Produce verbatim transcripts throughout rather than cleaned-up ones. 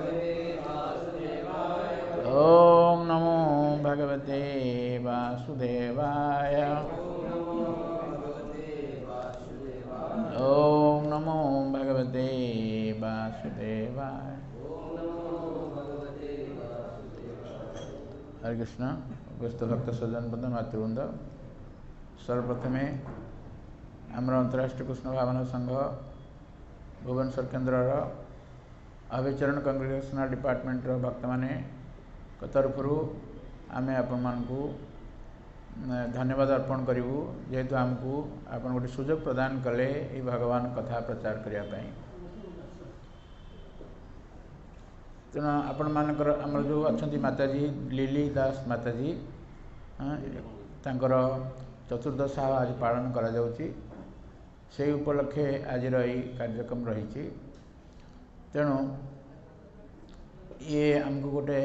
ओम नमो भगवते वासुदेवाय। ओम नमो भगवते वासुदेवाय। हरे कृष्ण। उपस्थित भक्त सज्जन बंधु मातृवृंद, सर्वप्रथमे आमर अंतर्राष्ट्रीय कृष्ण भावना संघ भुवनेश्वर केन्द्रर अभिचरण कंग्रेगेशनल डिपार्टमेंटर भक्त माने तरफ आम आपण को धन्यवाद अर्पण करूँ, जेहेतु आमको आप गोटे सुजोग प्रदान कले ये भगवान कथा प्रचार करने। तेणु आपण मानकर आमर जो अच्छा माताजी लिली दास माताजी तांकर चतुर्दशा आज पालन करा जाउची, से उपलक्षे आज रही कार्यक्रम रही। तेणु ये आमको गोटे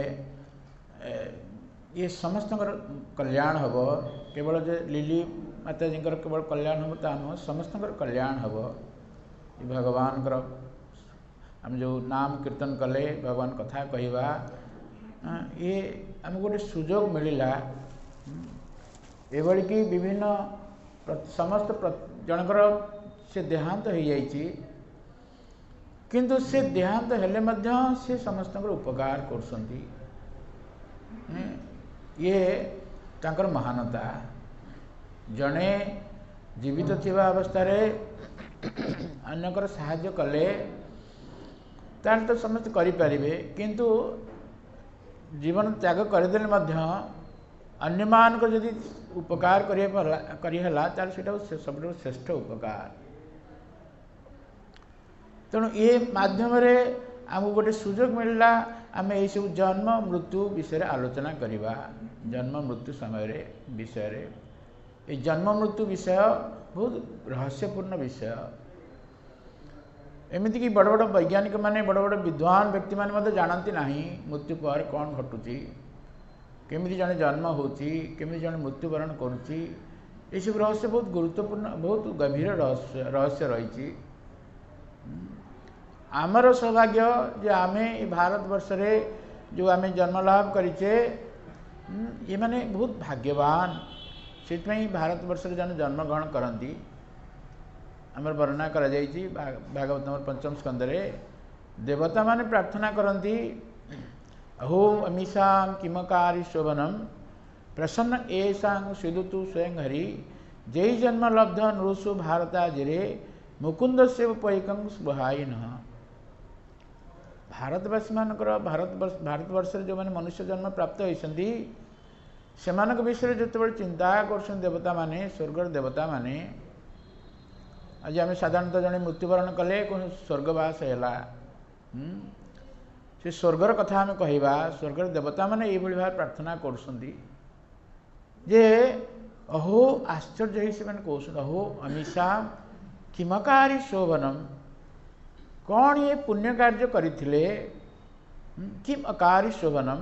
ये समस्त कल्याण हम, केवल जे लिली माताजी केवल कल्याण हम ता नुह, समस्त कल्याण हम। ये भगवान आम जो नाम कीर्तन कले, भगवान कथा कहवा, ये आम गोटे सुजोग मिलला एभली कि विभिन्न समस्त जनकर से देहांत हो जाइए, किंतु से देहांत हेले मध्य से समस्त उपकार करसंती। ये तांकर महानता। जड़े जीवित थिबा अवस्था रे अन्यकर साहाय्य कले तार तो समस्त करें, किंतु जीवन त्याग करदेले मध्य अन्य मान को यदि उपकार करिहला तार सेटा सब श्रेष्ठ उपकार। तेणु ये माध्यम रे आमको गोटे सुजोग मिलला, आम ये सब जन्म मृत्यु विषय आलोचना करवा। जन्म मृत्यु समय रे विषय रे ये जन्म मृत्यु विषय बहुत रहस्यपूर्ण विषय। एमती कि बड़ बड़ वैज्ञानिक माने, बड़ बड़ विद्वान व्यक्ति माने मते जानती नहीं मृत्यु पर कौन घटुची, केमिति जने जन्म होची, केमिति जने मृत्युवरण करुची। ये सब रहस्य बहुत गुरुत्वपूर्ण, बहुत गभीर रहस्य रहस्य रही। आमर सौभाग्य जे आमे भारत वर्ष रे जो आमे जन्म लाभ करिचे, ये माने बहुत भाग्यवान। से भारत वर्ष रे जन जन्म ग्रहण करती आमर वर्णना करा जाइछि भागवत नंबर पंचम स्कंद रे। देवता माने प्रार्थना करती, अहो अमीषा किमकारी शोभनम प्रसन्न एषां सुदुतु स्वयं हरि, जय जन्म लब्ध नृषु भारता जिरे मुकुंद सेव पैकं स्पहायिन। भारतवासी मानकर भारत भारतवर्ष जो मैंने मनुष्य जन्म प्राप्त होती से विषय जो चिंता कर देवता माने, स्वर्गर देवता माने, आज आम साधारणतः जड़े मृत्युवरण कले कौन स्वर्गवास है, से स्वर्गर कथा आम कहवा। स्वर्गर देवता माने ये भाव प्रार्थना कर जे अहो आश्चर्य ही से कहते, अहो अमीषा किमकारी शोभनम, कौन ये पुण्य कार्य करथिले, किम अकारी शोभनम,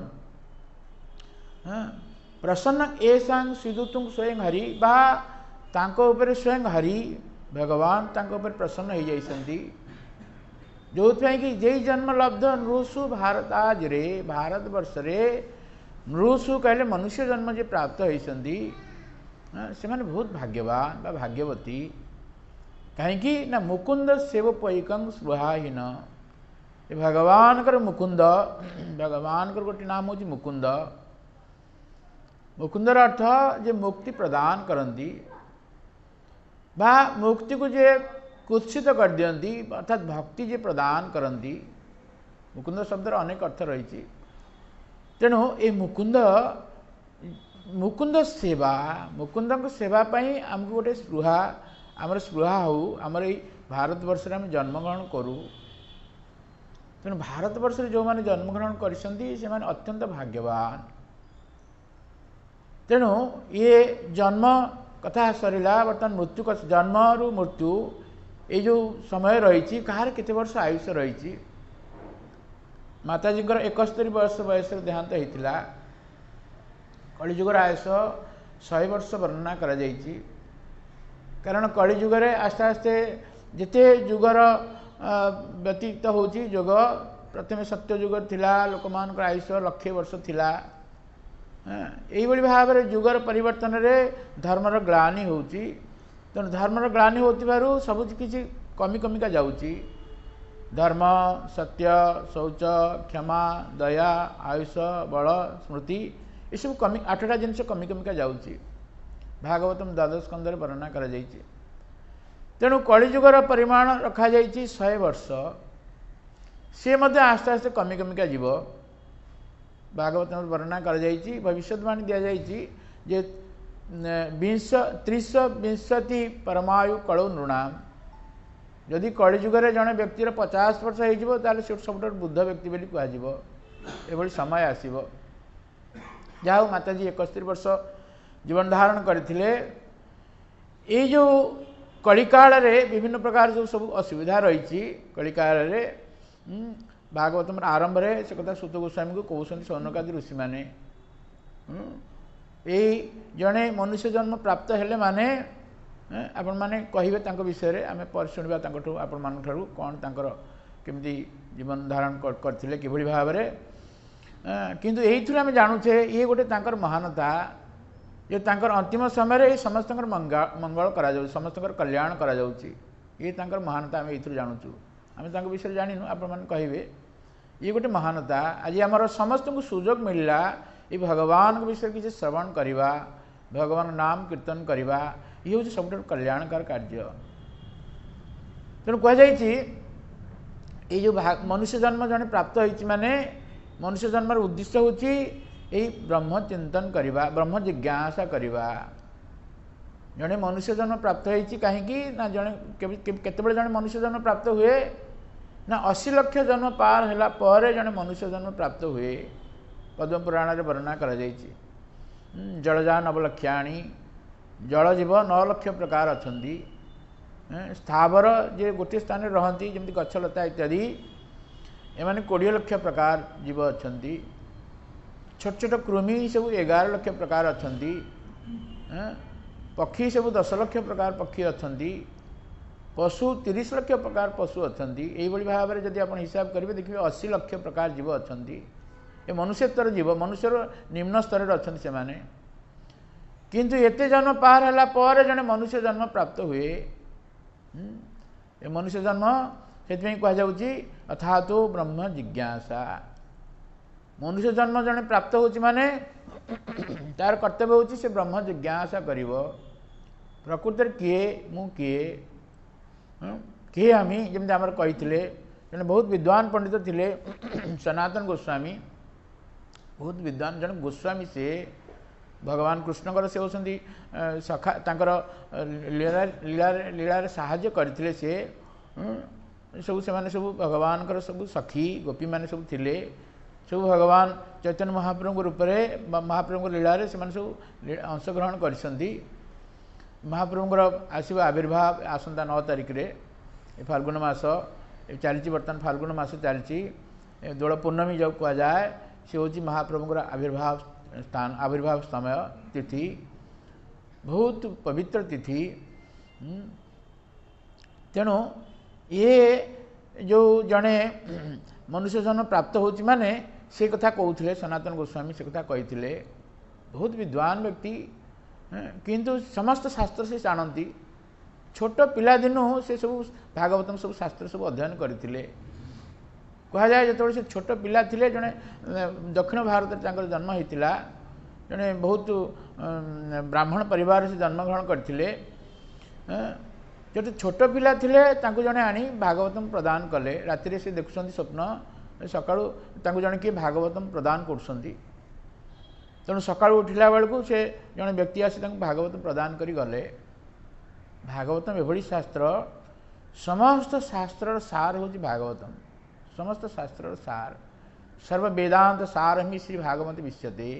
प्रसन्न एषां सिदुतुं स्वयं हरि, बा तांको ऊपर स्वयं हरि भगवान तांको ऊपर प्रसन्न हो जाइसंती। जो कि जय जन्म लब्ध नृषु भारताज रे, भारत वर्ष रे नृषु कहले मनुष्य जन्म जे प्राप्त होइसंती से माने बहुत भाग्यवान बा भाग्यवती। कहीं ना मुकुंद सेव पैकं स्पृहाहीन, ये भगवान कर मुकुंद, भगवान कर गोटे नाम हूँ मुकुंद। मुकुंदर अर्थ जे मुक्ति प्रदान करती बा मुक्ति को जे कुत्सित कर दियंती, अर्थात भक्ति जे प्रदान करती। मुकुंद शब्द अनेक अर्थ रही। तेणु ये मुकुंद मुकुंद सेवा, मुकुंद सेवा पाई आमको गोटे स्पृहा, आमर स्पृहा हो, आमर ये भारत वर्ष रे आम जन्मग्रहण करूँ। तेणु भारत वर्ष रे जो माने जन्मग्रहण करिसंती से माने अत्यंत भाग्यवान। तेणु ये जन्म कथा सरिला, बर्तमान मृत्यु जन्म रु मृत्यु ये जो समय रही, कहार केते वर्ष आयुष रही। माताजी एकस्तरी वर्ष बयस देहांत होता। कलिजुगर आयुष शहे वर्ष वर्णना करा जाइछि, कारण कलिजुगरे आस्ते आस्ते जिते जुगर व्यतीत होची, युग प्रथम सत्ययुग थिला लोक मान आयुष लक्षे वर्ष थिला यही भाव में जुगर परिवर्तन रे धर्मर ग्लानि होउची तेणु धर्मर ग्लानि होतिबारु सब किछि कमी कमिका जाउची धर्म सत्य शौच क्षमा दया आयुष बल स्मृति ये सब कमी आठटा जिनस कमी कमिका जाउची भागवतम द्वादश स्कंदर वर्णना करा जाइछि तेणु कलिजुगर परिमाण रखा जाइछि सौ वर्ष से मध्य आस्ते आस्ते कमी कमिका जीव भागवत वर्णना कर भविष्यवाणी दि जाइए जे विंश त्रिश विंशति परमायु कलौ नृणाम जदि कलिजुगे जड़े व्यक्तिर पचास वर्ष हो सब बुद्ध व्यक्ति बोली कह समय आसो जहाँ माताजी एकस्तरी वर्ष जीवन धारण करते ये जो कलिकाल विभिन्न प्रकार जो सब असुविधा रही कलिकाल भागवतम आरंभ में से कथा सुत गोस्वामी को कहते सौनकादि ऋषि मैंने यही जड़े मनुष्य जन्म प्राप्त हेले माने आपण मैंने कहे विषय में आम पर शुणा आपण मान कौन तर केमती जीवन धारण करते कि भाव में किंतु यही आम जानूचे ये गोटे तांकर महानता ये तांकर अंतिम समय समस्त मंगल करा समस्त कल्याण करा ये तांकर महानता आम ये जानूचु आम विषय जाणीनु आपण कहे ये गोटे महानता आज आमर समस्त को सुजोग मिलला ये भगवान विषय किसी श्रवण करवा भगवान नाम कीर्तन करवा ये हूँ सब कल्याणकार कार्य तेणु कहुई ये जो मनुष्य जन्म जड़े प्राप्त होती माने मनुष्य जन्म उद्देश्य हूँ यही ब्रह्म चिंतन करवा ब्रह्म जिज्ञासा करवा जड़े मनुष्य जन्म प्राप्त होती कहीं ना जड़े केतबेले जड़े मनुष्य जन्म प्राप्त हुए ना अशी लक्ष जन्म पार होला पर जड़े मनुष्य जन्म प्राप्त हुए पद्म पुराण में वर्णना करा जाइछि जलजा नवलक्षाणी जल जीव नौ लक्ष प्रकार अछंती स्थावर जे गोटे स्थान रहती जमी गछलता इत्यादि एमाने कोड़े लक्ष प्रकार जीव अछंती छोट छोट कृमि सब एगार लक्ष प्रकार अछंती पक्षी सब दस लक्ष प्रकार पक्षी अछंती पशु तीस लक्ष प्रकार पशु अछंती यही भाव में जब आप हिसाब करेंगे देखिए अशी लक्ष प्रकार जीव अछंती ये मनुष्यतर जीव मनुष्यर निम्न स्तर अच्छा से माने किंतु एते जन्म पार होला पर जने मनुष्य जन्म प्राप्त हुए ये मनुष्य जन्म से कह जाउची अथा तो ब्रह्म जिज्ञासा मनुष्य जन्म जने प्राप्त होची माने तार कर्तव्य होची से ब्रह्म जिज्ञासा करिवो प्रकृति किए मु किए किए आम जमी आम कही जन बहुत विद्वान पंडित थिले सनातन गोस्वामी बहुत विद्वान जन गोस्वामी से भगवान कृष्णकर से होती सखा तांकर लीला लीला लीला साहाय्य करते से सब से माने सब भगवान सब सखी गोपी माने सब थिले सब भगवान चैतन्य महाप्रभु रूप में महाप्रभु लीला से सब अंशग्रहण करछंती महाप्रभुर आसवा आविर्भाव आसंता नौ तारिख रे फाल्गुन मास चलती बर्तमान फाल्गुन मास चलती दोल पूर्णमी जो कह जाए सी हूँ महाप्रभुर आविर्भाव स्थान आविर्भाव समय तिथि बहुत पवित्र तिथि तेणु ये जो जड़े मनुष्य जन्म प्राप्त होची माने से कथा कहते सनातन गोस्वामी से कथा कही बहुत विद्वान व्यक्ति किंतु समस्त शास्त्र से जानती छोट पिला दिनू से सब भागवतम सब शास्त्र सब अध्ययन करते कह जाए जो से छोट पिला थिले जड़े दक्षिण भारत जन्म होता जड़े बहुत ब्राह्मण परिवार से जन्मग्रहण करते जो छोट पिला थिले तांको जड़े आनी भागवतम प्रदान कले राति से देखुं स्वप्न सकाळू जड़े किए भागवतम प्रदान कर तेणु सका उठला बेलू से जड़े व्यक्ति आसी भागवत प्रदान करी गले भागवतम एभली शास्त्र समस्त शास्त्र सार हूँ भागवतम समस्त शास्त्र सार सर्व वेदांत सार ही श्री भागवत विश्यते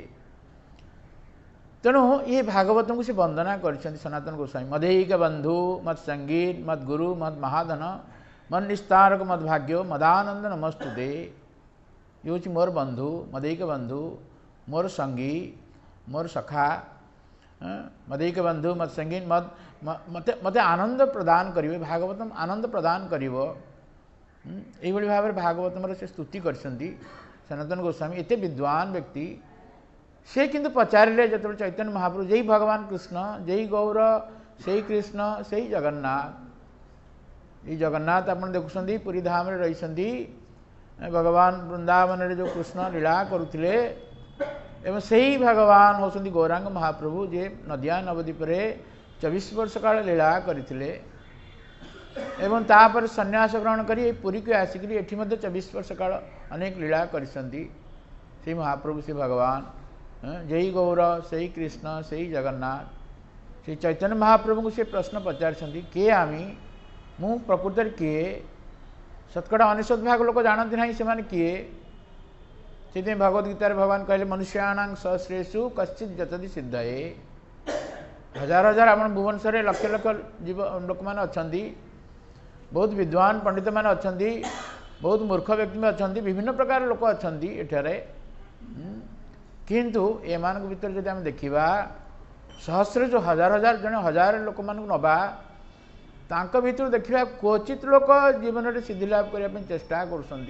तेणु ये भागवतम को से वंदना कर सनातन गोस्वामी मदैक बंधु मत संगीत मत गुरु मत महाधन मत निस्तारक मत भाग्यो मदानंद नमस्तुते ये हूँ मोर बंधु मदैक बंधु मोर संगी मोर सखा मदैक बंधु मत संगीत मत मत मत आनंद प्रदान करिवे भागवतम आनंद प्रदान करिवो यही भाव में भागवतम से स्तुति कर सनातन गोस्वामी एत विद्वान व्यक्ति से किंतु पचारे जो चैतन्य महाप्रभु जय भगवान कृष्ण जय गौर से कृष्ण से जगन्नाथ ये जगन्नाथ आप देखुं पुरी धाम रही भगवान वृंदावन रे जो कृष्ण लीला करुले एवं से ही भगवान होती गौरांग महाप्रभु जे नदिया नवद्वीप चौबीस वर्ष काल लीला करते एवं तापर सन्यास ग्रहण करी पुरी को आसिक ये चौबीस वर्ष काल अनेक लीला करी महाप्रभु से भगवान जय गौर से कृष्ण से जगन्नाथ से चैतन्य महाप्रभु को से प्रश्न पचार किए आमी मु प्रकृत किए शतकड़ा अनेशत भाग लोक जानती ना से किए से भगवद गीतार भगवान कहले मनुष्याणां सहस्रेषु कश्चित् जतति सिद्धये हजार हजार आप भुवनेश्वर लक्ष लक्ष जीव लोक मैंने अच्छा बहुत विद्वान पंडित मैंने अच्छा बहुत मूर्ख व्यक्ति में अच्छा विभिन्न प्रकार लोक अच्छा एठारे किंतु एमान भीतर जब आम देखा सहस्र जो हजार हजार जन हजार लोक मान नवा तांक भीतर देखा क्वचित लोक जीवन में सिद्धि लाभ करने चेष्टा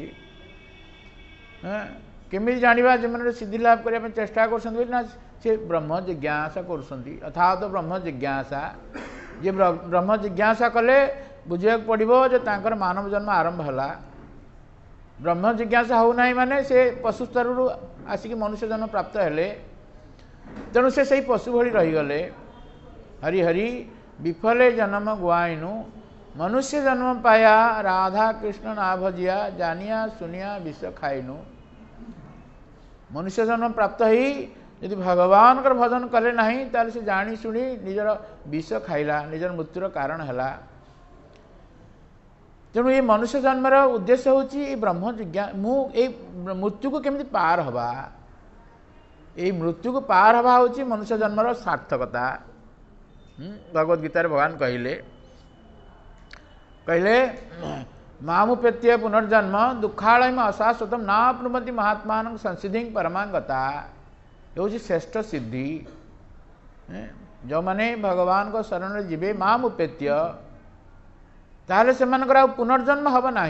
करमी जाना जीवन में सिद्धि लाभ करने चेष्टा कर से ब्रह्म जिज्ञासा कर अथा तो ब्रह्म जिज्ञासा जे ब्रह्म जिज्ञासा कले बुझे पड़ो जो तांकर मानव जन्म आरंभ है ब्रह्म जिज्ञासा होना माने से पशु स्तर आसिक मनुष्य जन्म प्राप्त हेले तेणु से सही पशु भली रहीगले हरि हरि विफले जन्म गुआइनु मनुष्य जन्म पाया राधा कृष्ण ना भजिया जानिया सुनिया विष खाइनु मनुष्य जन्म प्राप्त ही यदि भगवान का भजन कले नहीं ताले से जानी शुणी निजर विष खाइला निजर मृत्युर कारण है तेणु ये मनुष्य जन्मर उद्देश्य होची ब्रह्म जिज्ञा मु मृत्यु को केमिति पार हवा ये मृत्यु को पार हवा होची मनुष्य जन्मर सार्थकता भगवद गीतार भगवान कहले कहले मामुपेत्य पुनर्जन्म दुखालय में अशाश्वतम नाप्नुवन्ति महात्मान संसिधि परमांगता ये हूँ श्रेष्ठ सिद्धि जो मैंने भगवान को शरण जीवे मामुपेत्य ताहले से पुनर्जन्म हम ना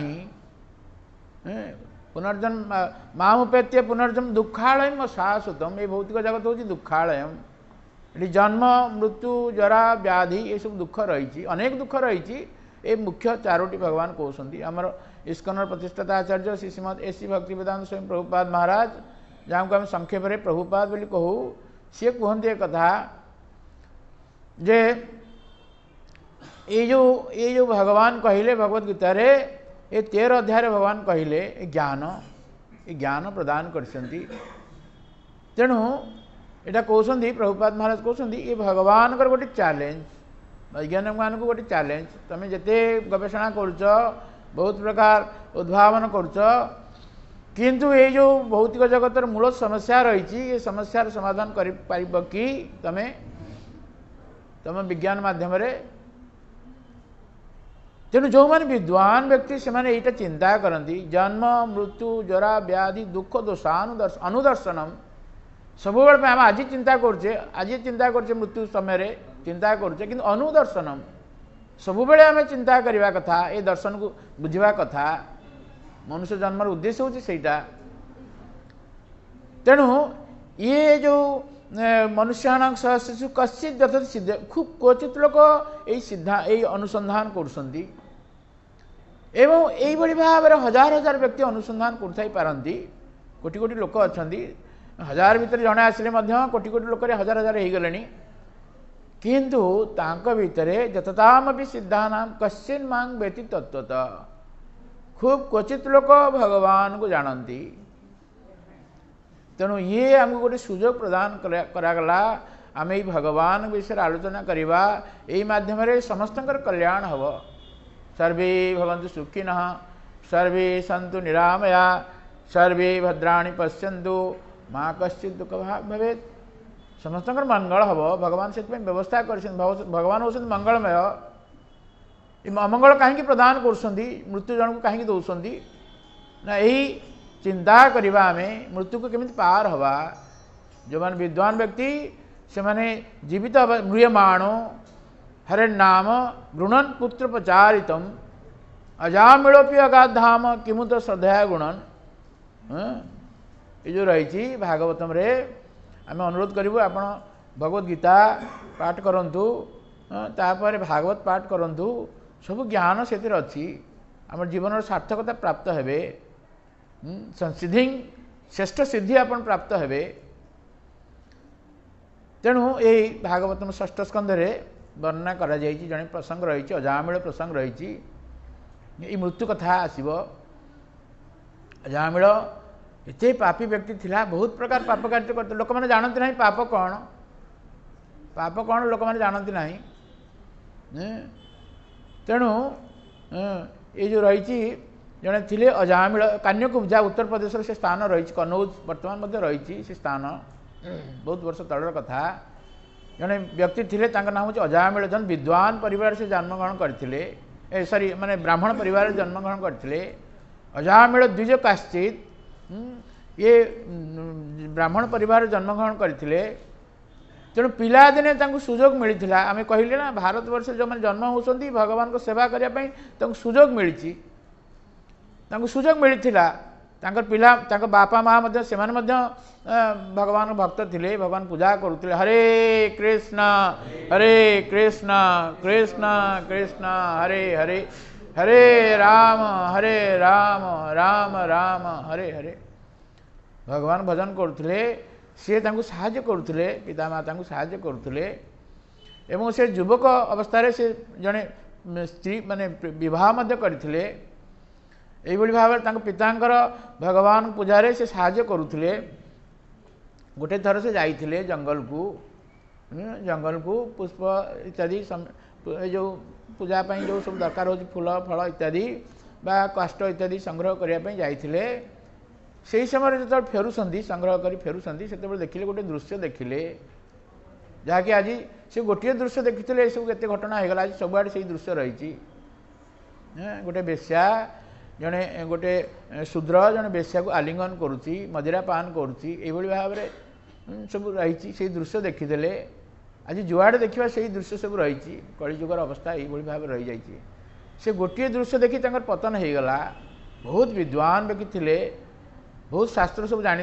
पुनर्जन्म मामुपेत्य पुनर्जन्म दुखालय में शाश्वतम ये भौतिक जगत हूँ दुखालय ये जन्म मृत्यु जरा व्याधि ये सब दुख रही अनेक दुख रही ये मुख्य चारोटी भगवान कहते आमर इस्कन प्रतिष्ठाता आचार्य श्री श्रीमद एसी भक्ति वेदांत स्वयं प्रभुपाद महाराज जहाँ को आम संक्षेप में प्रभुपाद बोली कहू सी कहते कथा जे ये जो ये जो भगवान कहले भगवद गीता रे ये तेरह अध्याय भगवान कहले ज्ञान ये ज्ञान प्रदान करछंती तेणु यहाँ कहते प्रभुपाद महाराज कहते ये भगवान का गोटे चैलेंज वैज्ञानिक मान को गोटे चैलेंज तुम जिते गवेषणा कर बहुत प्रकार उद्भावन कर किंतु ये जो भौतिक जगतर मूल समस्या रही ये समस्यार समाधान कर पारिब कि तमें तुम विज्ञान माध्यम तेणु जो मैंने विद्वान व्यक्ति से मैंने यहाँ चिंता करती जन्म मृत्यु जरा व्याधि दुख दोषानुदर्श अनुदर्शनम सब आम आज चिंता करचे आज चिंता करचे मृत्यु समय चिंता करचे कि अनुदर्शनम सब आम चिंता करवा कथा ये दर्शन को बुझा कथा मनुष्य जन्मर उद्देश्य हूँ सेटा तेणु ये जो मनुष्याणां सहस्रेषु कश्चित् जतति सिद्धये खूब क्वचित लोक यही सिद्धा यही अनुसंधान करुछन्ति एवं यही भाव में हजार हजार व्यक्ति अनुसंधान करथाई कोटि कोटि लोक अछन्ति हजार भितर जड़े आसिले कोटि कोटि लोक हजार हजार हो गले किंतु तांक भितर जततामपि सिद्धानां कश्चिन् मां वेति तत्त्वतः खूब क्वचित लोक भगवान को जानती तेणु ये आमको गोटे सुजोग प्रदान करागला आम ये भगवान विषय आलोचना करवा यही मध्यम समस्त कल्याण हम सर्वे भवन्तु सुखिनः सर्वे सन्तु निरामया सर्वे भद्राणि पश्यन्तु माँ कश्चित् दुख भवेत् समस्त मंगल हम भगवान से व्यवस्था कर भगवान होती मंगलमय अमंगल कहीं प्रदान कर मृत्यु जन को कहीं दौरान ना यही चिंता करवा आम मृत्यु को केमिति पार हवा जो मान विद्वान व्यक्ति से माने जीवित म्रियमाणो हरे नाम गृणन पुत्र प्रचारितम अजामिलोपि अगाध धाम किमुत श्रद्धा गुणन ये जो रही भागवतम रे आम अनुरोध करूँ आप भगवद गीता पाठ करूँ तापर भागवत पाठ करूँ सब ज्ञान से अच्छी आम जीवन सार्थकता प्राप्त हे संसिधि श्रेष्ठ सिद्धि आप प्राप्त हे तेणु यही भागवतम षष्ठ स्कंध वर्णना करा जायछि जने प्रसंग रही अजामिल प्रसंग रही ये मृत्यु कथा आसब अजामिल एते पापी व्यक्ति थिला बहुत प्रकार पाप कार्य करते लोक मैंने जानती ना पाप कौन पाप कौन लोक मैंने जानती ना तेणु ये जो रही जड़े थे अजामिल कान्यकुब्जा उत्तर प्रदेश से स्थान रही कनौज बर्तमान रही से स्थान बहुत वर्ष तलर कथा जड़े व्यक्ति थे नाम हूँ अजामिल जन विद्वान परिवार से जन्मग्रहण करते सॉरी माने ब्राह्मण परिवार जन्मग्रहण करते अजामिल द्विज काश्चित ये ब्राह्मण परिवार जन्मग्रहण करते तेणु पिलादिने सुजोग मिलता आम कहले ना भारत वर्ष जो मैंने जन्म होती भगवान को सेवा करने सुजोग मिली सुजोग मिलता पिला बापा माँ से भगवान भक्त थे भगवान पूजा करुले हरे कृष्ण हरे कृष्ण कृष्ण कृष्ण हरे हरे हरे राम हरे राम राम राम हरे हरे भगवान भजन करुले सी साहाय्य करुले पिता माता को साहाय्य करुले एवं से युवक अवस्था से जड़े स्त्री माने विवाह करते यही भाव में पितांकर भगवान पूजारे से साहाय्य करुले गोटे थर से जाइए जंगल को जंगल को पुष्प इत्यादि जो पूजा जो सब दरकार हो फूल फल इत्यादि बा काष्ठ इत्यादि संग्रह करने जाइए से समय जो फेरुंट संग्रह कर फेरुंट से देखिले गोटे दृश्य देखिले जहाँकि आज से गोटे दृश्य देखी ये सब केते घटना होगा आज सबुआड़े से दृश्य रही गोटे बेश्या जड़े गोटे शूद्र जड़े बेश्या को आलिंगन करुच्ची मदिरा पान करुच्ची भाव में सब रही से दृश्य देखीदे आज जुआड़े देखा से दृश्य सब रही कलिजुगर अवस्था यही भाव रही जाइए से गोटे दृश्य देखी पतन हो गला बहुत विद्वान व्यक्ति थे बहुत शास्त्र सब जानी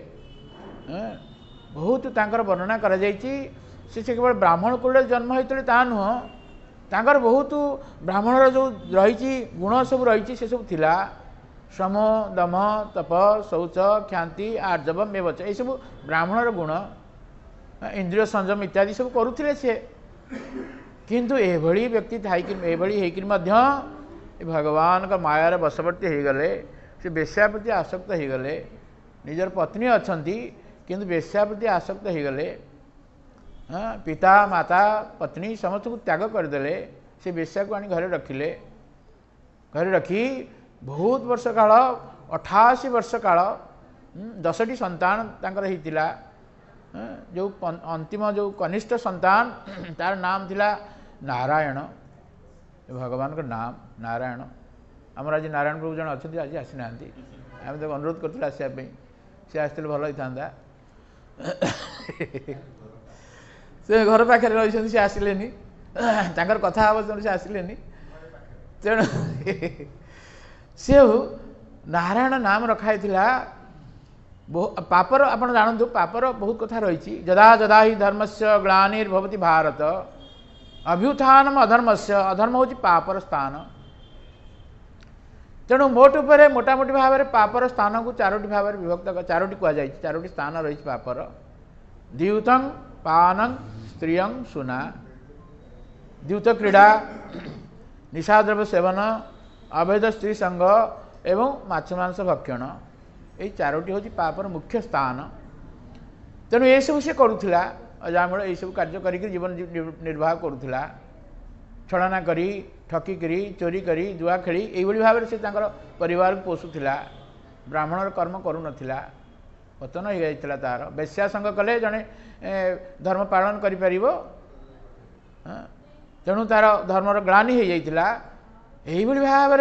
बहुत तांकर वर्णना करा जाइछि से केवल ब्राह्मण कुल जन्म होते ता नुह तांकर बहुत ब्राह्मणर जो रही गुण सब रही से सब थिला श्रम दम तप शौच ख्याति आर्जवम एवच ये सब ब्राह्मणर गुण इंद्रिय संयम इत्यादि सब करुले से किंतु एभली व्यक्ति थाई भगवान का मायार बशवर्ती हो गले से बेश्या प्रति आसक्त हो गले निजर पत्नी अच्छी किंतु बेश्या प्रति आसक्त हो गले पिता माता पत्नी समस्त को त्याग करदे से बेश्या को आनी घरे रखिले घरे रखी बहुत वर्ष काल अठाशी वर्ष काल दसटी संतान तांकर होइतिला जो अंतिम जो कनिष्ठ संतान तार नाम थिला नारायण भगवान का नाम नारायण आमर आज नारायण प्रभु जन अच्छा आज आसी ना आम तो अनुरोध करते आसवाई सी आसते भल होता से घर पाखे रही सी आसिले कथा आवाज से आसिले तेणु से नारायण नाम रखाई पापर आप जानतु पापर बहुत कथा रही जदा जदा ही धर्म से ग्लानिर्भवति भारत अभ्युत्थानम अधर्म से अधर्म हूँ पापर स्थान तेणु मोट उपर मोटामोटी भाव में पापर स्थान को चारोटी भाव में विभक्त चारोटी कहुई चारोटी स्थान रही पापर द्यूतं पानं स्त्रियं सुना द्यूत क्रीड़ा निशाद्रव्य सेवन अवैध स्त्री संग एवं माछ मांस भक्षण ये चारोटी हूँ पापर मुख्य स्थान तेणु ये सब से करुला अजामिल ये सब कार्य करी जीवन निर्वाह करुला छलना करी ठकी करी चोरी करी जुआ खेली यही भाव में से परिवार को पोषुला ब्राह्मणर कर्म करू नथिला पतन हो जाता तार बेश्या संग कले जड़े धर्म पालन करि परिबो तेणु तार धर्मर ग्लानि हो जाता यही भाव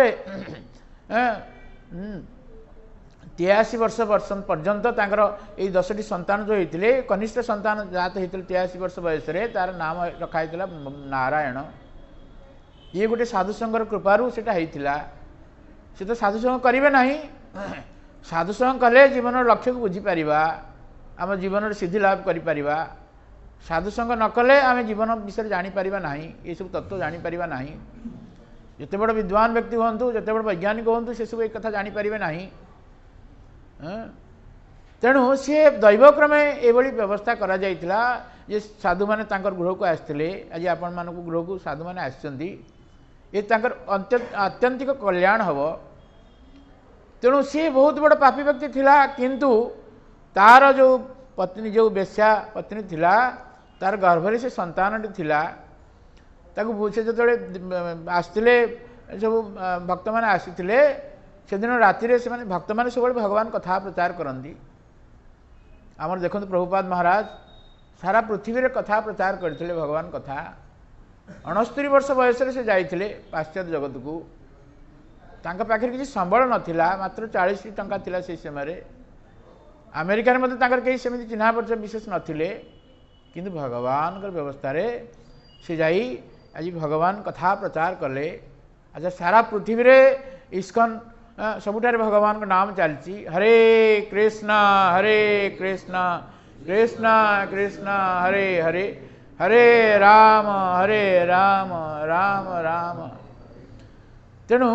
में तियासी वर्ष वर्ष पर्यंत ये दसटी संतान जो होते कनिष्ठ संतान जात होते तियासी वर्ष बयस तार नाम रखाई नारायण ये गोटे साधु संघर कृपारू सेटा होता से तो साधुसंग करेंगे ना साधुसंग कले जीवन लक्ष्य को बुझीपर आम जीवन सिद्धि लाभ कर साधुसंग न कले आम जीवन विषय जापर ना ये सब तत्व जापर ना जिते बड़ विद्वान व्यक्ति हूँ जिते बड़ वैज्ञानिक हूँ से सब एक कथा जापर ना तेणु सी दैवक्रमे ये व्यवस्था करा जाइथिला जे साधु माने तांकर गृह को आसते आज आपण मान गृह को साधु माने आसचंदी ये तांकर अत्यंतिक कल्याण हम तेणु सी बहुत बड़ पापी व्यक्ति थिला किंतु तार जो पत्नी जो बेश्या पत्नी थिला तार गर्भरे से संतान थिला ताकू से जो आसते सब भक्त मैंने आसीथिले से दिन राति से भक्त मैंने सब भगवान कथा प्रचार करती आमर देखते प्रभुपाद महाराज सारा पृथ्वी कथा प्रचार करते भगवान कथा अणस्तरी वर्ष बयस से जाइए पाश्चात्य जगत को तांका पाखे किसी संबल नाला मात्र चालीस टंका थिला से समय अमेरिका में कहीं सेमती चिन्ह परिचय विशेष नथिले किंतु भगवान व्यवस्था रे से जाई आज भगवान कथा प्रचार कले अच्छा सारा पृथ्वी रे इस्कन सबुठारे भगवान का नाम चलती हरे कृष्णा हरे कृष्णा कृष्णा कृष्णा हरे हरे हरे राम हरे राम राम राम तेणु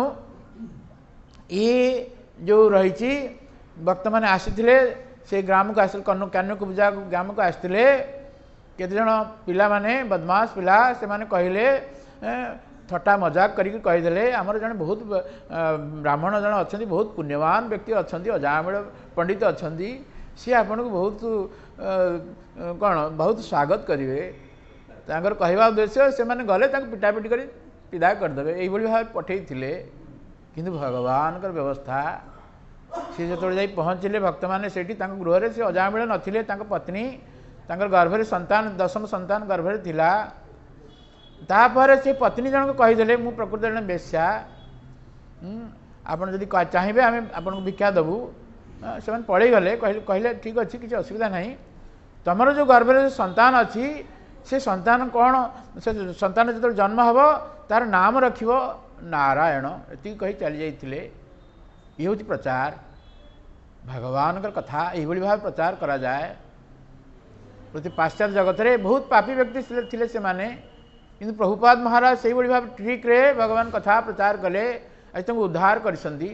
ये जो रही भक्त मैंने आसीथिले से ग्राम को आस कान्यक पूजा ग्राम को आसते केते जन पिला माने बदमाश पिला से माने कहले थट्टा मजाक करके कहीदे आमर जन बहुत ब्राह्मण जन अच्छा बहुत पुण्यवान व्यक्ति अच्छा अजामिल पंडित अच्छा सी आपन को बहुत कौन बहुत स्वागत करेंगे तांकर कहवा उद्देश्य से माने गले पिटापिटी कर विदा करदे यही भाव पठे किंतु भगवान कर व्यवस्था सी जो जा पहुँचले भक्त मैंने से गृह से अजामिल नथिले पत्नी तांकर गर्भरे संतान दशम संतान गर्भरे थिला तापर से पत्नी जन को कहीदे मु प्रकृत जन बेश्या आपड़ जदि चाहिए आम आपन को भिक्षा देवु से पड़े गले कहले ठीक अच्छे किसी असुविधा नहीं तुमर जो गर्भरे संतान अच्छी से संतान कौन से संतान जो जन्म हम तार नाम रख नारायण ये कही चली जाइए ये हूँ प्रचार भगवान कथा यही भाव प्रचार करा जाए प्रति पाश्चात्य जगत रे बहुत पापी व्यक्ति थे से माने किंतु प्रभुपाद महाराज से भाव ट्रिक रे भगवान कथा प्रचार कले आज तुमको उद्धार करछंदी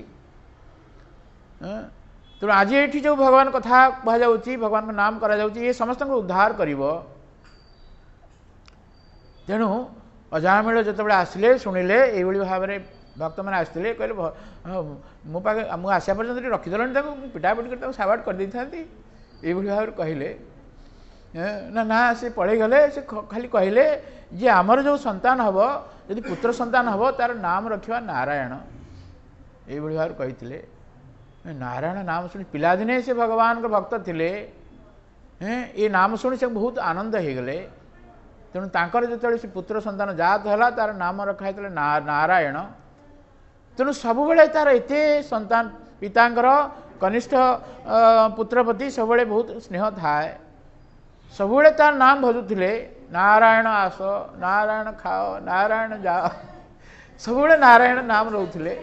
तो आज ये जो भगवान कथा कह जाउची भगवान का नाम करा जाउची ये समस्त को उद्धार करिवो तेणु अजामिल जो आसिले शुणिले यही भाव में भक्त मैंने आसते कहले मो पाखे मुझे आसा पर्यटन रखीदेल पिटापिट कर साबाट कर यही भाव कहले ना ना से पढ़े गले से खाली कहले जे आमर जो संतान हम यदि पुत्र संतान हम तार नाम रखा नारायण ये भाव कही नारायण नाम शुणी पिलादिने से भगवान के भक्त थे ये नाम शुणी से बहुत आनंद हो गले तेणु तांकर जो से पुत्र संतान जात है तार नाम रखा ना नारायण तेणु सब तार एते संतान पितांकर कनिष्ठ पुत्र प्रति सब बहुत स्नेह थाए सब तार नाम भजुले नारायण आस नारायण खाओ नारायण जाओ सब नारायण नाम रोते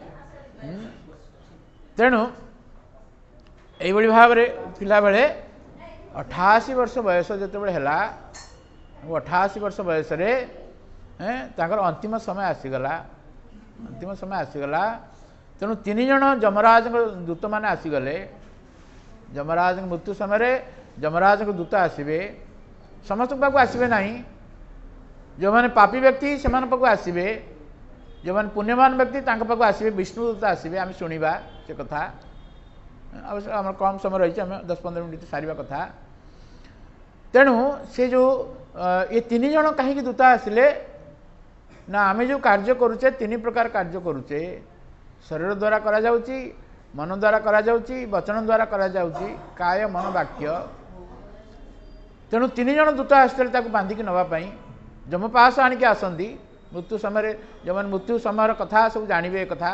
तेणु यही भाव पिला बेले अठाशी वर्ष बयस जो है अठाशी वर्ष बयस अंतिम समय आसीगला अंतिम समय आसीगला तेणु तीन जन जमराज दूत मैंने आसीगले जमराज मृत्यु समय जमराज दूत आसवे समस्त पाक आसवे ना जो मैंने पापी व्यक्ति से पाक आसवे जो मैंने पुण्यवान व्यक्ति पाक आसवे विष्णु दूत आसवे आम शुणा से कथा अवश्य आम कम समय रही आम दस पंद्रह मिनट सारिबा कथा तेणु से जो ये तीन जन कहीं दूत आसिले ना आम जो कार्य करुचे तीन प्रकार कार्य करुचे शरीर द्वारा करा जाउची मन द्वारा करा जाउची वचन द्वारा करा जाउची काय मन वाक्य तेणु तीन जन दूत आसते बांधिकी नापी जमपास आणिकी आसती मृत्यु समय जो मैंने मृत्यु समय कथा सब जानवे कथा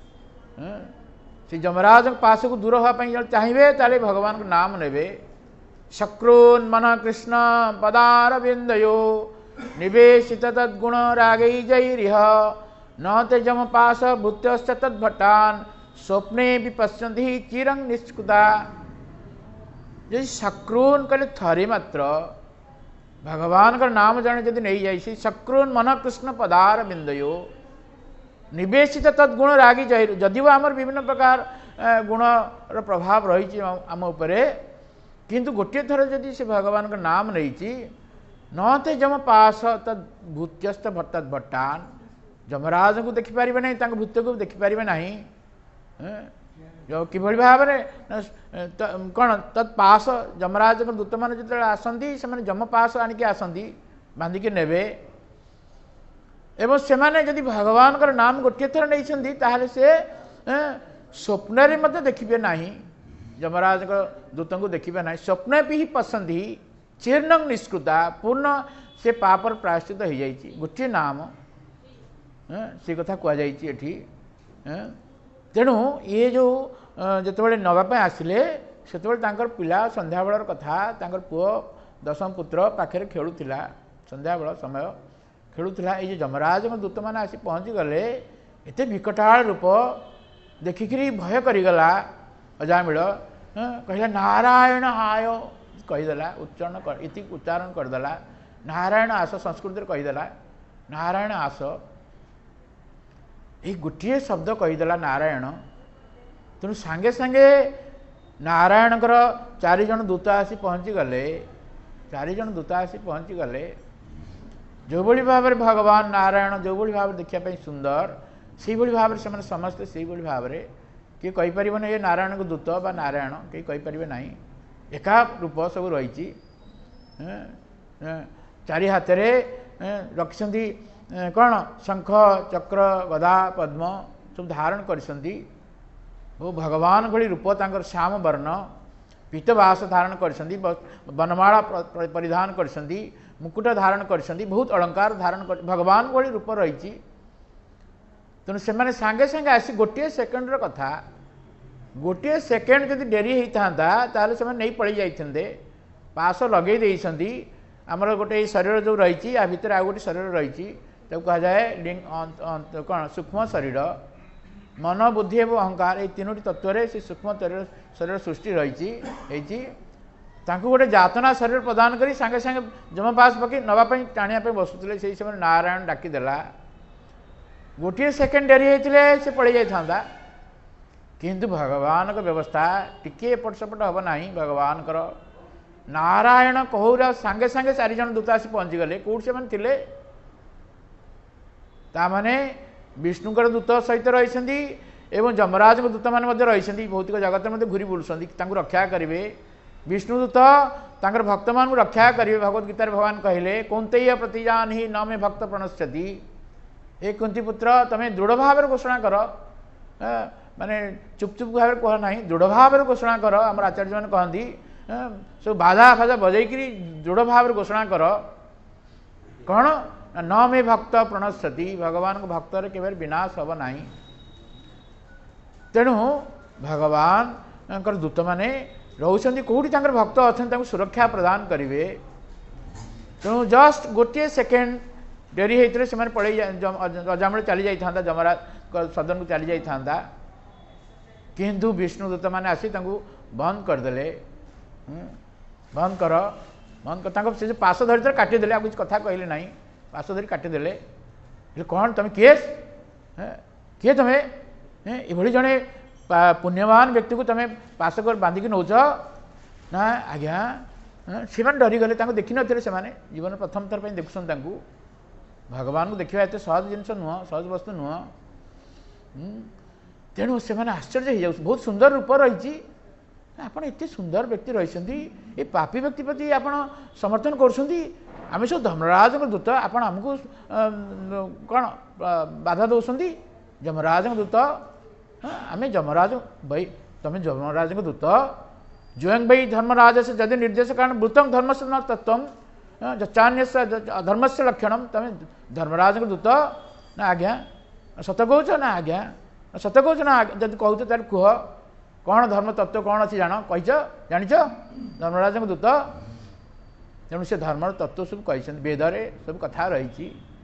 से जमराज पास को दूर होगापी चाहिए ताले भगवान को नाम ने शक्रोन मन कृष्ण पदार बिंदयो निवेशित तद्गुण रागै जैरिह न ते जम पास भूत्यश्च तद्भटान स्वप्ने भी पश्यन्ति चिरं निष्कुदा। यदि शक्रून कहले थरे मात्र भगवान का नाम जाने जदि नहीं जाइसी शक्रून मन कृष्ण पदार बिंदयो निवेशित तद्गुण रागी जाहिर जदि आमर विभिन्न प्रकार गुण प्रभाव रही आम उपरे किंतु गोटे थर जदि से भगवान का नाम नहीं न ते जम पास तद भूत्यस्त तद भट्टान जमराज को देखिपारे ना भूत को देखिपारे ना जो किभली भाव में कौन तत्पास जमराज दूत मैंने जो आसती से जम पास आणिक आसती बांधिकी नेबे एवं से जदि भगवान का नाम गोटे थर नहीं ताहले से स्वप्न मत देखिए ना जमराज दूत को देखिए ना स्वप्न भी ही पसंद ही चीर्ण निष्कृता पूर्ण से पापर प्रायश्चित हो जाइए गोटे नाम से कथा कहुई तेणु ये जो जिते नवापाई आसिले से पिला संध्या बेलर कथा तांकर पुओ दशम पुत्र पाखे खेलुला संध्या बेल समय खेलुला ये जमराज दूत मैंने आसी पहुँची गले एत विकटाल रूप देखिकी भय करगला अजामिल कहला नारायण आय कहीदेला उच्चारण कर इति उच्चारण करदेला नारायण आस संस्कृत कहीदेला नारायण आस ये गोटे शब्द कहीदेला नारायण तेणु सांगे सांगे नारायण चारिजण दूत आसी पहुँची गले चारिजण दूत आसी पहुँची गले जो भली भाव में भगवान नारायण जो भली भाव देखापी सुंदर से भली भाव से समस्ते से भली भाव में किए कहीपर ना ये नारायण को दूत बा नारायण कहीं कहीपर ना एका रूप सब रही चारि हाथ रखिंट कौन शंख चक्र गदा पद्म सब धारण करिसंती वो भगवान भली रूप तांकर श्याम वर्ण पीतवास धारण करिसंती बनमाला परिधान करिसंती मुकुट धारण करिसंती बहुत अलंकार धारण कर भगवान भली रूप रही तेणु से माने सांगे सांगे आसी गोटे सेकेंड कथा गोटे सेकेंड जदि डेरी होता ताले से नहीं पड़े जाते पास लगे देइसंती आमर गोटे शरीर जो रही आ भितर आ गोटे शरीर रही कहा जाए लिंग कौन सूक्ष्म शरीर मन बुद्धि एवं अहंकार ये तीनो तत्व से सूक्ष्म शरीर सृष्टि रही गोटे जातना शरीर प्रदान कर सांगे सांगे जमपास पकई नापी टाणिया बसुले से समय नारायण डाकिदेला गोटे सेकेंड डेरी होते से पड़े जाता किंतु भगवान का व्यवस्था टिके एपट सेपट हम ना भगवान कर नारायण कहूरा सांगे सांगे चारिजण दूत आसी पहुँची गले कौट से थे ताने विष्णुकर दूत सहित रही एवं जमराज दूत मैंने रही भौतिक जगत में घूरी बुलुंट रक्षा करेंगे विष्णुदूत तांकर भक्त मान रक्षा करेंगे भगवत गीतार भगवान कहले कौंतेय प्रतिजान ही न मे भक्त प्रणश्यति ए कुंती पुत्र तमें दृढ़ भाव घोषणा कर माने चुप चुप भाव कह ना दृढ़ भाव घोषणा कर आम आचार्य मैंने कहती सब बाधा फाजा बजाई दृढ़ भाव घोषणा कर कौन न मे भक्त प्रणश्यति भगवान को भक्त केवल विनाश हम ना तेणु भगवान दूत मैंने रोचंदी कौटी भक्त अच्छा सुरक्षा प्रदान करेंगे तेणु जस्ट गोटे सेकेंड डेरी होते से पड़े अजामिल चली जाता जमराज सदन को चली जाता किंतु विष्णुदूत मैंने आसी बंद करदे बंद कर बंद कर से पास धरी काटिदेले आ किसी कथा कहले ना पास धरी काटिदेले कौन तुम किए किए तुम्हें ये जड़े पुण्यवान व्यक्ति को तुम्हें पास कर बांधिकी नौच ना आज्ञा से डरीगले देखी नी से जीवन प्रथम थर देखुन भगवान को देखा एत सहज जिनस नुह सहज वस्तु नुह तेणु से आश्चर्य हो जाए बहुत सुंदर रूप रही आप सुंदर व्यक्ति रही ये पापी व्यक्ति प्रति आप समर्थन करें सब धर्मराज दूत आप आमको कौन बाधा दौरान जमराज दूत आम जमराज भाई तुम जमराज दूत ज्वयं भाई धर्मराज से जदि निर्देश कारण मृतम धर्म से न तत्व चान्य धर्म से लक्षण तुम धर्मराज दूत ना आज्ञा सत कह ना आज्ञा सत कह ना जब कहते तार कह कौन धर्म तत्व कौन अच्छी जान कही जाच धर्मराज दूत तेणु से धर्म तत्व सब कही वेदरे सब कथा रही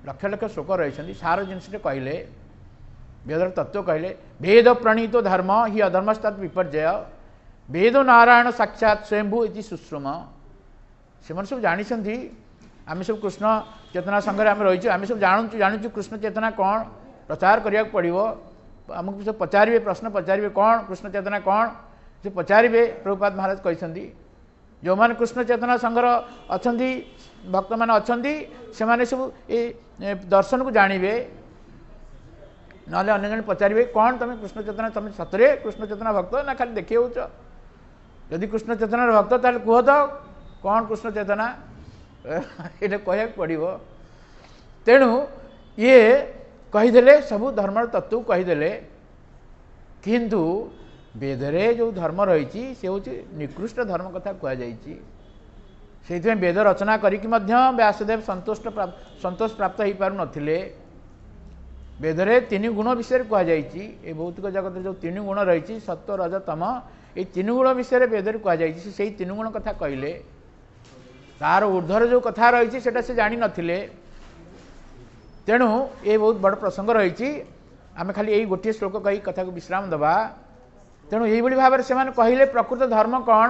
लक्ष लक्ष श्लोक रही सार जिनसे कहले वेदर तत्व कहले वेद प्रणीत धर्म हि अधर्मस्तत् विपर्जय वेद नारायण साक्षात स्वयंभू इति सुश्रुम से सब जानी आम सब कृष्ण चेतना संघरे आम रही आम सब जानू जानूँ कृष्ण चेतना कौन प्रचार करने पड़ो आमको सब पचारे प्रश्न पचारे कौन कृष्ण चेतना कौन से पचारे प्रभुपाद महाराज कहते जो मैंने कृष्ण चेतना संघर अच्छा भक्त मैंने अच्छा से सब ये दर्शन को जानवे ना अन्य जन पचारे कौन तुम कृष्ण चेतना तुम सतरे कृष्ण चेतना भक्त ना खाली देखी हो यदि कृष्ण चेतनार भक्त ताल कह तो कौन कृष्ण चेतना ये कह पड़ो तेणु ये कहीदे सबू धर्म तत्व कहीदे किंतु वेदरे जो धर्म रही से हूँ निकृष्ट धर्म कथा कहुई से वेद रचना करिकी व्यासदेव संतोष प्राप्त संतोष प्राप्त हो पार नथिले वेदरे तीन गुण विषय कहुई भौतिक जगत जो तीन गुण रही सत्व रज तम ये तीन गुण विषय वेदर कहुई से तीन गुण कथा कहले तार ऊर्धर जो कथा रही से जानी नथिले तेणु ये बहुत बड़ प्रसंग रही आम खाली यही गोटे श्लोक कही कथा को विश्राम दबा तेणु यही भाव से कहले प्रकृत धर्म कौन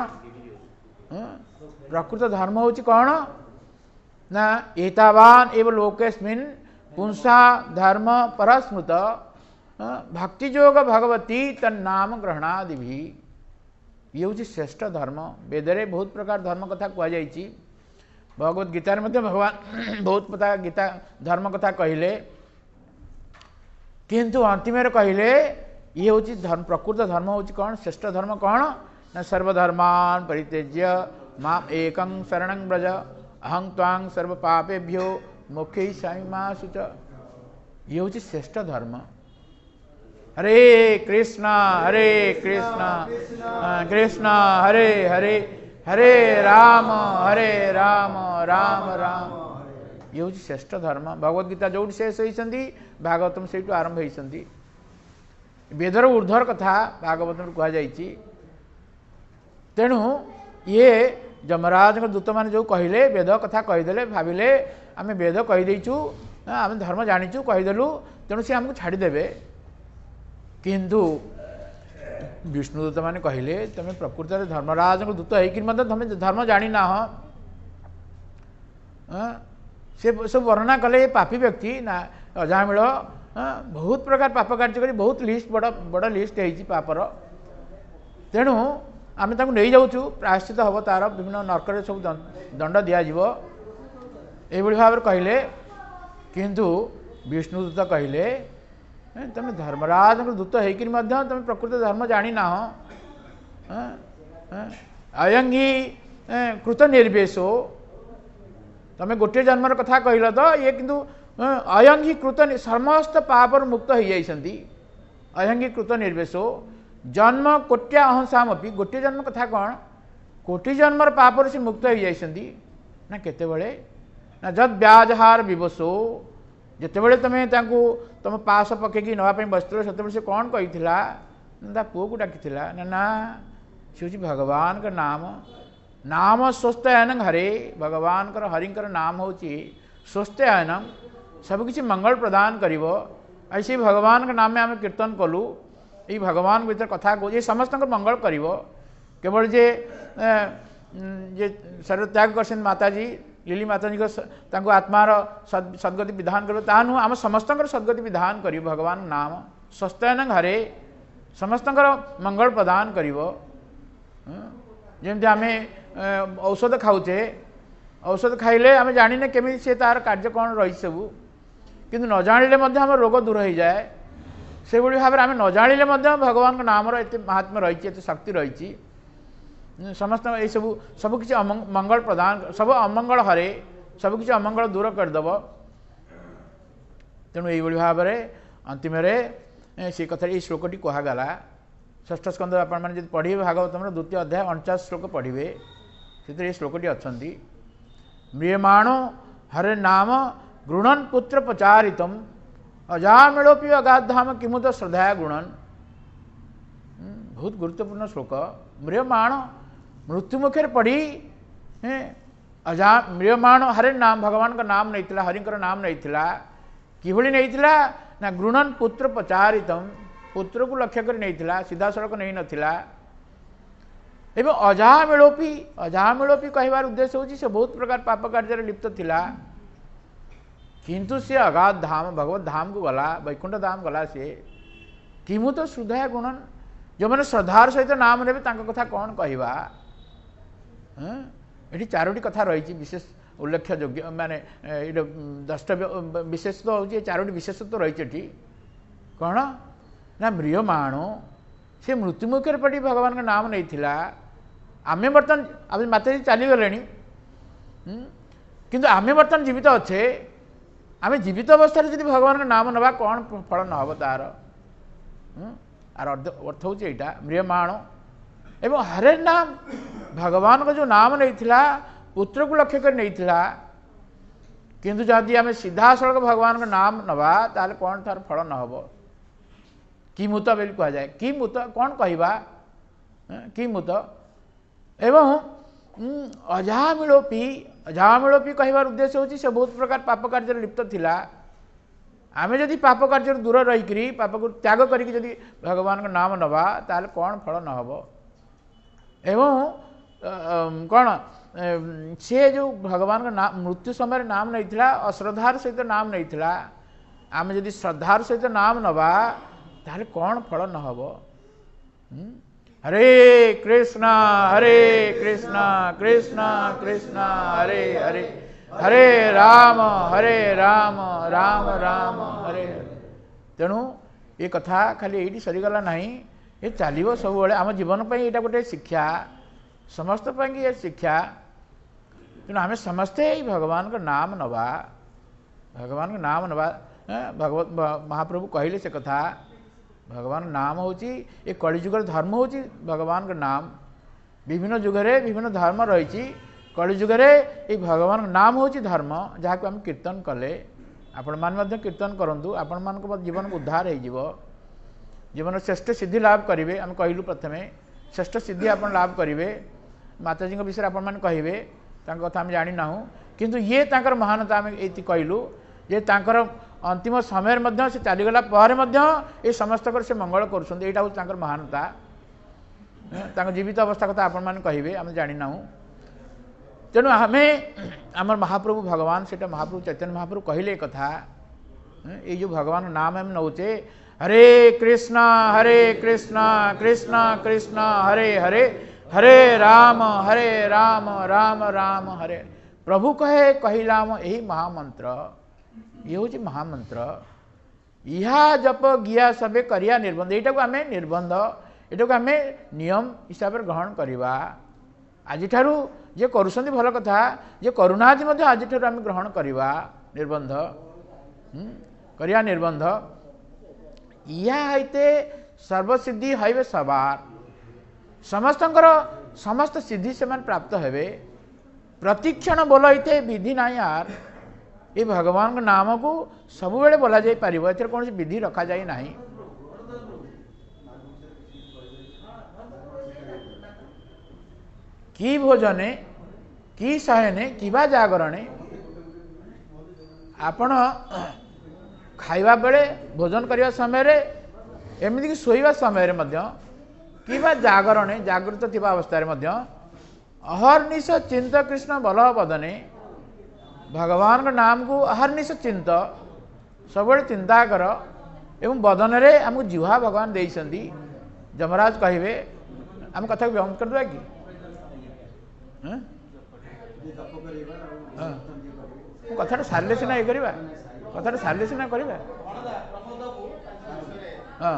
प्रकृत धर्म हूँ कौन ना एतावान एव लोकेस्मिन् पुंसा धर्म परस्मृत भक्तियोग भगवती तन्नाम ग्रहणादि ये हूँ श्रेष्ठ धर्म वेदरे बहुत प्रकार धर्म कथा कहुई भगवत गीतार मध्य भगवान बहुत पता गीता धर्म कथा कहले किंतु अंतिम कहले ये हूँ धर्म प्रकृत धर्म हूँ कौन श्रेष्ठ धर्म कौन न सर्वधर्मान परित्यज्य माम एकं शरणं व्रज अहं त्वां सर्व पापेभ्यो मोक्षै सामिमासुच ये हूँ श्रेष्ठ धर्म हरे कृष्ण हरे कृष्ण कृष्ण हरे हरे हरे राम हरे राम राम राम ये हूँ श्रेष्ठ धर्म भगवद गीता जो शेष होती भागवतम से आरंभ होती वेदर ऊर्ध्वर कथा भागवतम कहुई तेणु ये जमराज दूत मैंने जो कहले वेद कथा कहीदे भाविले आम वेद कहीदेचु आम धर्म जानीचु कहीदेलु तेणु सी आमको छाड़देवे किंतु विष्णुदूत मैंने कहले तुम प्रकृत धर्मराज दूत होकर तुम धर्म जानी ना से सब वर्णना कले पापी व्यक्ति ना अजामिल बहुत प्रकार पाप कार्य कर बहुत लिस्ट बड़ बड़ लिस्ट है पापर तेणु आम नहीं जाऊँ प्रायश्चित हम तार विभिन्न नरक सब दंड दिज्व ये भाव कहले किंतु विष्णुदूत कहले तुम धर्मराज दूत होकर तुम प्रकृत धर्म जानी ना अयं ही कृत निर्वेशो तुम गोटे जन्मर कथा कहल तो ये किंतु अयं ही कृत समस्त पापर मुक्त हो जाती अयं ही कृत निर्वेशो जन्म कोट्या अहंसामपि गोटे जन्म कथा कौन कोटि जन्मर पापर से मुक्त हो जाती ना केतेबेले ना जद ब्याजहार विवशो जितेबले तुम्हें तुम पास पकईकी नापी बसते से से कौन कही पुओ को डाकी ना ना सी हूँ भगवान का नाम नाम स्वस्थयन हरे भगवान कर हरिंकर नाम हूँ स्वस्थयन सबकि मंगल प्रदान कर ऐसे भगवान के नाम में आम कीर्तन कलु ये भगवान भीतर कथा कह समस्त मंगल कर केवल जे जे शरीर त्याग कर माताजी लिली माताजी को आत्मार सद सदगति विधान कर नुह आम समस्त सदगति विधान कर भगवान नाम स्वस्थयन हरे समस्त मंगल प्रदान कर जमी आम औषध खाऊे औषध खाइले आम जाने केमी से तार कार्य कौन रही सबू किंतु न जानिले आम रोग दूर हो जाए से भाव आम न जानिले भगवान का नाम एत महात्म्य रही एत शक्ति रही समस्त ये सब सबकि मंगल प्रदान सब अमंगल हरे सबकि अमंगल दूर करदेव तेणु ये भाव में अंतिम से कथा ये श्लोकटी कहगला षष्ठ स्कंद आपने जब पढ़े भागवतम द्वितीय अध्याय अणचाश श्लोक पढ़े से श्लोकटी अच्छा म्रियमाणो हरे नाम गृणन पुत्र प्रचारित अजामिलोपि अगाधाम किमुत श्रद्धा गुणन बहुत गुरुत्वपूर्ण श्लोक म्रियमाण मृत्यु मुखे पढ़ी अजा म्रियमाण हरे नाम भगवान का नाम नहीं हरिंकर नाम नहीं किभଳି नैथिला ना गृणन पुत्र पचारितम पुत्र को लक्ष्य कर नैथिला सीधा सड़क नहीं नथिला एवं अजामिलोपी अजामिलोपी कहबार उद्देश्य होची से बहुत प्रकार पाप कार्य लिप्त थिला किंतु से अगाध धाम भगवत धाम को गला वैकुंठ धाम गला से किमु तो श्रद्धा गुणन जो मैंने श्रद्धार सहित नाम ने कथा कौन कहवा ये चारोटी कथा रही विशेष उल्लेख्य योग्य माने द्रष्टव्य विशेषत्व हूँ चारोटी विशेषत्व रही कौन ना म्रियमाणो से मृत्युमुखर पड़ी भगवान का नाम नहीं थिला आमे बर्तन आम माता चलीगले किंतु आमे बर्तन जीवित अच्छे आम जीवित अवस्था जब भगवान का नाम नवा कौन फल न हम तार आर अर्थ हूँ यहाँ म्रियमाणो एवं हरे नाम भगवान का जो नाम नहीं थिला पुत्र को लक्ष्य कर नहीं थिला किंतु जदि आम सीधा सड़क भगवान का नाम नवा ताले कौन तार फल न हम कि मुत बोली कह जाए कि मुत कौन कहवा कि मुत एवं अजामिलोपी अजामिलोपी कहबार उद्देश्य होची से बहुत प्रकार पाप कार्य लिप्त थिला आमे जदि पाप कार्य दूर रही पाप को त्याग करी जदि भगवान का नाम नवा ताले कौन फल न हम एवं कौन से जो भगवान का नाम मृत्यु समय नाम नहीं थिला अश्रद्धार सहित नाम नहीं थिला आमे जदि श्रद्धार सहित नाम नवा ताले कौन फल न हम हरे कृष्णा हरे कृष्णा कृष्णा कृष्णा हरे हरे हरे राम हरे राम राम राम हरे तेणु ये कथा खाली ये सरीगला नहीं ये चलो सब आम जीवन पर यहाँ गोटे शिक्षा समस्त ये शिक्षा तेणु आम समस्ते भगवान का नाम नवा भगवान का नाम नवा भगवत महाप्रभु कहले से कथा भगवान नाम होची ये कलिजुगर धर्म होची भगवान का नाम विभिन्न जुगरे विभिन्न धर्म रही कलिजुगरे ये भगवान नाम होची धर्म जहाँ को आम कीर्तन कले आपण मान कीर्तन करूँ आपण मान जीवन उद्धार हो जीवन श्रेष्ठ सिद्धि लाभ करेंगे आम कहलु प्रथमे श्रेष्ठ सिद्धि आप लाभ करेंगे माताजी विषय आपण मैंने कहे कथा आम जानी ना किंतु ये तांकर महानता आम ये कहलु जे तांकर अंतिम समय से चलीगला पर ये समस्त से मंगल कर महानता जीवित अवस्था कथा आपण मैंने कहे आम जानी ना तेणु आम आम महाप्रभु भगवान से महाप्रभु चैतन्य महाप्रभु कहले कथा ये जो भगवान नाम हम नौचे हरे कृष्णा हरे कृष्णा कृष्णा कृष्णा हरे हरे हरे राम हरे राम राम राम हरे प्रभु कहे कहिलाम यही महामंत्र ये हूँ महामंत्र यह जप गिया सबे करिया निर्बंध यहाँ को आम निर्बंध यहाँ को आम नियम हिसाब से ग्रहण करवा आज जे करुँच भल कथा जे करूना आज आम ग्रहण करवा निर्बंध करिया निर्बंध याते सर्वसिद्धि हईबे सवार समस्त समस्त सिद्धि से प्राप्त हेबे प्रतिक्षण बोलते विधि ना यार ये भगवान के नाम को सब बेले बोला जाई पारिबो एथर कौन विधि रखा जाई नहीं कि भोजने कि शयने किबा जागरणे आपण खाइबा बेले भोजन करने समय एमती शोवा समय कि जागरणे जागृत थिबा अवस्था अहर्निश चिंत कृष्ण बल बदने भगवान का नाम को अहर्निश चिंत सब चिंता कर एवं बदन रे आमको जिह्वा भगवान देइछंदी जमराज कहे आम कथा को बंद करदे कि कथा सारे सीना ये करवा कथा सारे सीना करवा हाँ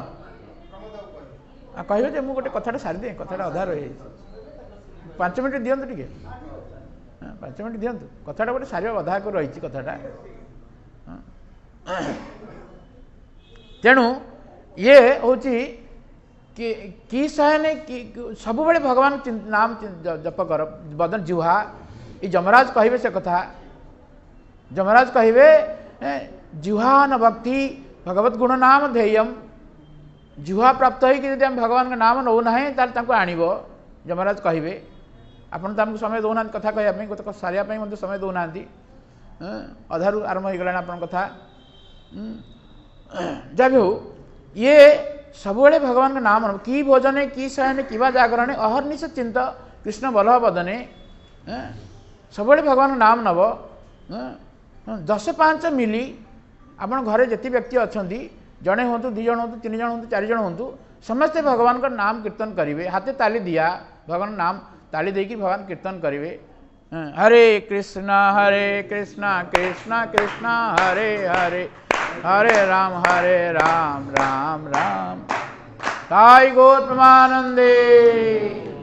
कहे मुझे गोटे कथा सारीदे कथा अधा रही पांच मिनट दिंतु टे पांच मिनट दिंतु कथा गोटे सारे अधा को रही कथा तेणु ये हूँ कि कि सहने कि सब बड़े भगवान नाम जप कर बदन जिह्वा ये जमराज कहे से कथा जमराज कहे जिह्वा न भक्ति भगवत गुण नाम ध्येयम जिह्वा प्राप्त होती भगवान का नाम नौ ना तार आणव जमराज कहे आपन तो आमको समय दौना कथा कहवाई सारे समय दौना अधारू आरंभ हो गला आप कथा जब हो ये सब भगवान का नाम की भोजने की शयने किवा जागरणे अहर्निश चिंत कृष्ण बल्लभ बदने सब भगवान का नाम नब दस पाँच मिली आपण घरे जिते व्यक्ति अच्छा जड़े हूँ दुई जन हूँ तीन जन हूँ चार जन हूँ समस्ते भगवान का नाम कीर्तन करेंगे हाथे ताली दिया भगवान नाम ताली देकी भगवान कीर्तन करेंगे हरे कृष्ण हरे कृष्ण कृष्ण कृष्ण हरे हरे हरे राम हरे राम राम राम ताई गौर प्रमानंदे।